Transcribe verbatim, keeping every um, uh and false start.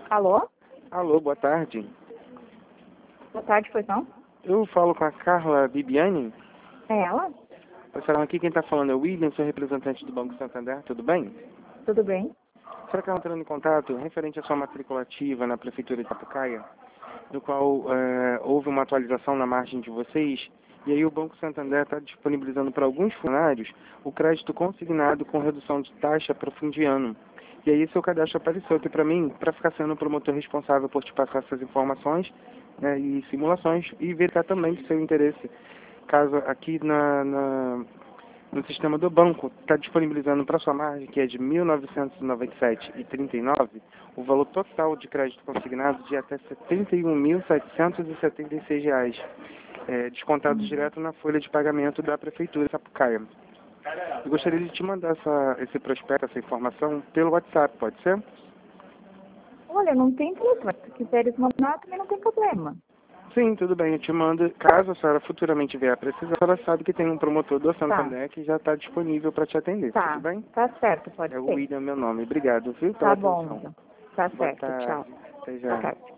Alô? Alô, boa tarde. Boa tarde, pois não? Eu falo com a Carla Bibiani. É ela? Pessoal, aqui quem está falando é o William, sou representante do Banco Santander, tudo bem? Tudo bem? Será que ela está entrando em contato referente à sua matrícula ativa na Prefeitura de Sapucaia, no qual é, houve uma atualização na margem de vocês, e aí o Banco Santander está disponibilizando para alguns funcionários o crédito consignado com redução de taxa para o fim de ano. E aí seu cadastro apareceu aqui para mim, para ficar sendo o promotor responsável por te passar essas informações, né, e simulações, e verificar também do seu interesse, caso aqui na, na, no sistema do banco está disponibilizando para sua margem, que é de mil novecentos e noventa e sete reais e trinta e nove centavos, o valor total de crédito consignado de até setenta e um mil setecentos e setenta e seis reais, é, descontado direto na folha de pagamento da Prefeitura de Sapucaia. Eu gostaria de te mandar essa, esse prospecto, essa informação, pelo WhatsApp, pode ser? Olha, não tem problema. Se quiseres mandar, também não tem problema. Sim, tudo bem, eu te mando. Caso a senhora futuramente vier a precisar, a senhora sabe que tem um promotor do Santander que já está disponível para te atender, Tá, tudo bem? tá certo, pode É o ser. William, meu nome. Obrigado, viu, Tá pela bom, atenção. então. Tá Boa certo, tarde. tchau. Até Boa já. tarde.